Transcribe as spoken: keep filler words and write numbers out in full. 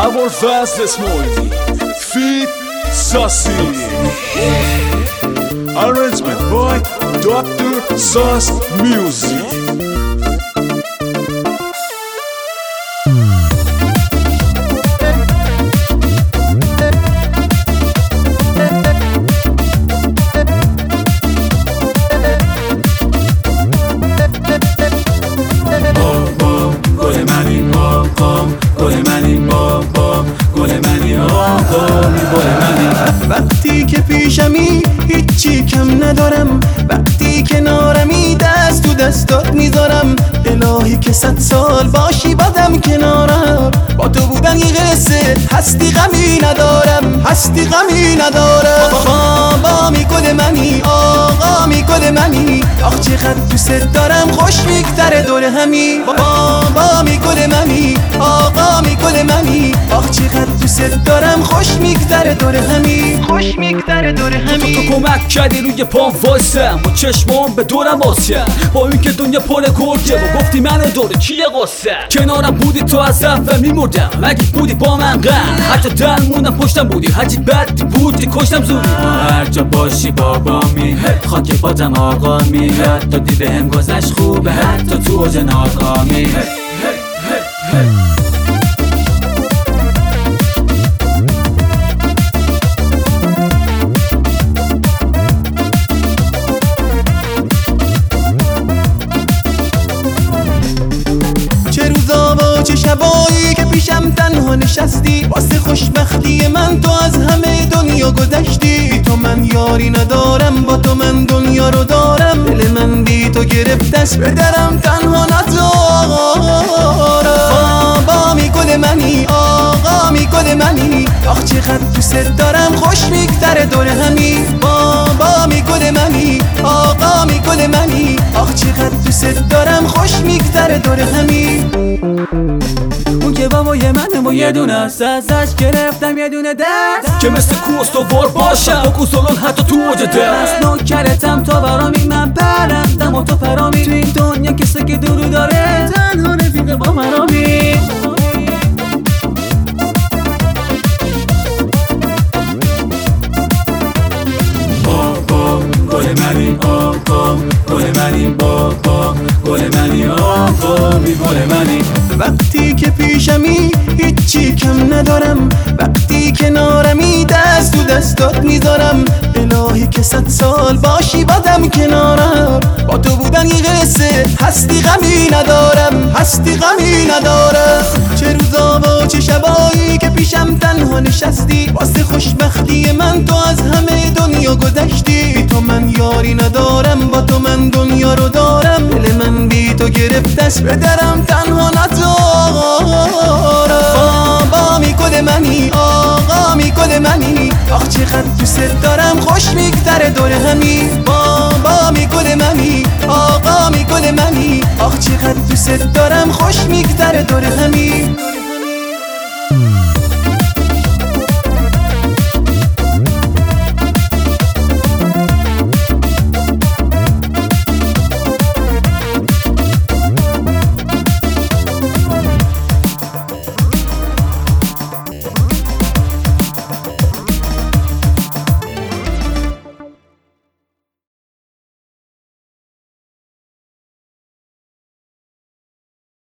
ابوالفضل اسماعیلی فیت ساسی Arrangement by Doctor Sauce Music. وقتی که پیشمی هیچی کم ندارم، وقتی کنارمی دست تو دستات میذارم. الهی که صد سال باشی بادم کنارم، با تو بودن یه قصه هستی غمی ندارم، هستی غمی ندارم. بابا میکد منی، آقا میکد منی، آخ چقدر دوست دارم، خوش میگذره دور همی. بابا میکد منی، آقا میکد منی، آخ چقدر دوست دارم، خوش میگذره دور همی، خوش میگذره دور همی. تو کمک کردی روی پام وایسم، با چشمام به دورم واسم، با این که دنیا پر گرگه و گفتی منو دور کیه قصه. کنارم بودی تو از اول میمردم، اگه بودی با من قند، حتی درمونم پشتم بودی، هرچی بد بودی کشتم زودی. هر جا باشی بابامی، خاک باتم آقامی، حتی دی بهم گذشت خوبه، حتی تو اوج ناکامی. چه شبایی که پیشم تنها نشستی، واسه خوشبختی من تو از همه دنیا گذشتی. تو من یاری ندارم، با تو من دنیا رو دارم، دل من بی تو گرفت است، به درم تنها ندارم. بابا میکد منی، آقا میکد منی، آخ چقدر دوست دارم، خوش میگذره دور همی. بابا میکد منی، آقا میکد منی، آخ چقدر دوست دارم، خوش میگذره دور همی. اون که بابای منه و یه دونه است، ازش گرفتم یه دونه دست که مثل کوستوار باشم با کوسولون حتی تو اوج دست. نوکرتم تا برامی، من پرندم و تو پرامی، تو این دنیا کسی که دورو داره تنها رفیق با مرامی. بابا گل منی، آقا گل منی، بابا گل منی، آقا می گل منی. وقتی که پیشمی هیچی کم ندارم، وقتی کنارمی دست تو دستات میذارم. الهی که صد سال باشی بادم کنارم، با تو بودن یه قصه هستی غمی ندارم، هستی غمی ندارم. چه روزا و چه شبایی که پیشم تنها نشستی، واسه خوشبختی من تو از همه دنیا گذشتی. تو من یاری ندارم، با تو من دنیا رو دارم، دل من بی تو گرفت است، به درم تنها ندارم. بابا میکد منی، آقا میکد منی، آخ چقدر دوست دارم، خوش میگذره دور همی. بابا میکد منی، آقا میکد منی، آخ چقدر دوست دارم، خوش میگذره دور همی.